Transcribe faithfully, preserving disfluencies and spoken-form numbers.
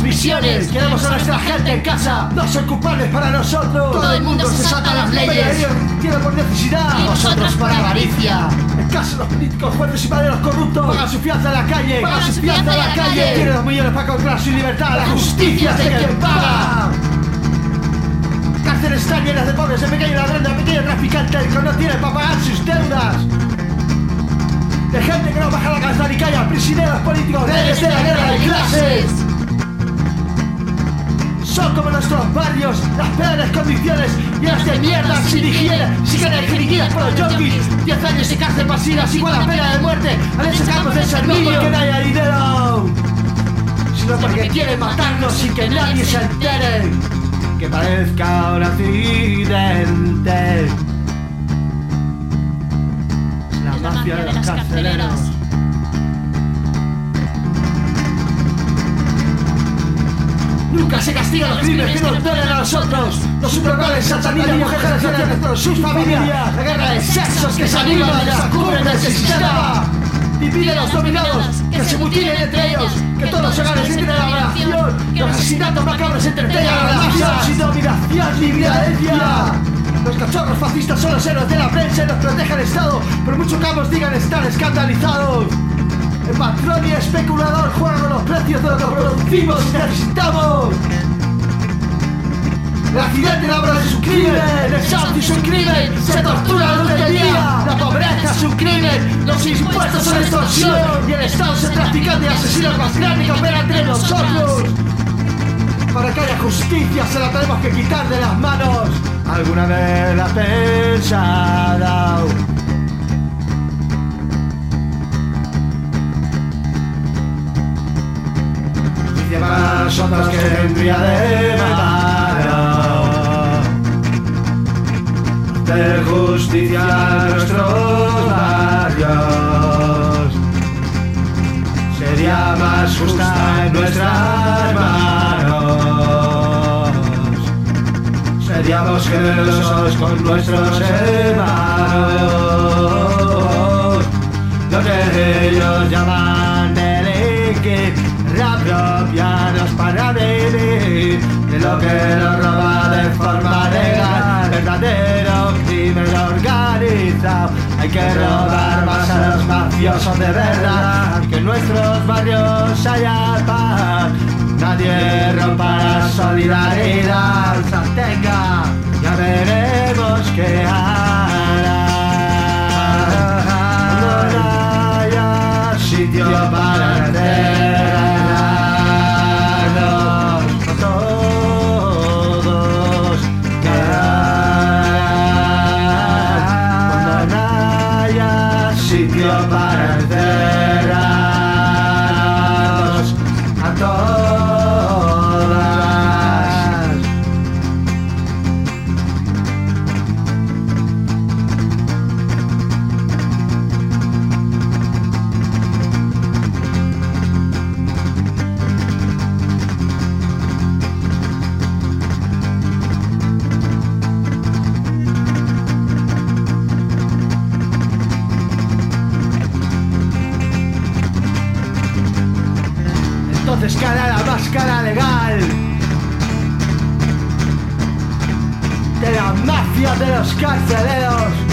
prisiones. Queremos a nuestra gente en casa. No son culpables para nosotros. Todo el mundo se salta las leyes. Ellos tienen por necesidad. Y nosotros por avaricia. En casa los políticos fuertes y maderos corruptos pagan su fianza en la calle. Pagan su fianza en la calle. Tienen los millones para comprar su libertad. La justicia es de quien paga. Cárceles están llenas de pobres, de pequeños ladrones, de pequeños traficantes que no tienen para pagar sus deudas. De gente que no baja la cabeza ni calla. Prisioneros políticos, reyes de la guerra de clases. Son como nuestros barrios, las peores condiciones, llenas de mierda, sin higiene, siguen dirigidas por los yonkis. Diez años de cárcel pasivas igual a pena de muerte. Han hecho campos de servicio. No porque no haya dinero, sino porque quieren matarnos sin que nadie se entere. Que parezca un accidente. La mafia de los carceleros. Nunca se castigan los crímenes que nos duelen a nosotros. Los supermales satanizan mujeres de sus familias. La guerra de sexos que se animan y las cubren del sistema. Dividen a los dominados, que se mutilen entre ellos. Que todos los hogares entren a la oración. Que los asesinatos macabros entretengan a las masas. Sin dominación ni violencia. Los cachorros fascistas son los héroes de la prensa y nos protege el Estado. Por mucho que ambos digan estar escandalizados. El patrón y el especulador juegan con los precios de lo que producimos y necesitamos. El accidente laboral es un crimen, el desahucio es un crimen, se tortura durante el día, la pobreza es un crimen, los impuestos son extorsión y el Estado es el traficante y asesino más grande que opera entre nosotros. Para que haya justicia se la tenemos que quitar de las manos. ¿Alguna vez la has pensado? Dice para nosotros que vendría de mano de justicia a nuestros barrios. Sería más justa en nuestras manos. Seríamos generosos con nuestros hermanos. Lo que ellos llaman delinquir, reapropiarnos para vivir de lo que nos roba de forma legal. Verdadero crimen organizado. Hay que robar más a los mafiosos de verdad. Que en nuestros barrios haya paz. Nadie rompa la solidaridad. Tenga, ya veremos qué hará. No haya sitio para enterrarnos a todos. Cuando no haya sitio para enterrarnos a todos. Entonces cara la máscara legal de la mafia de los carceleros.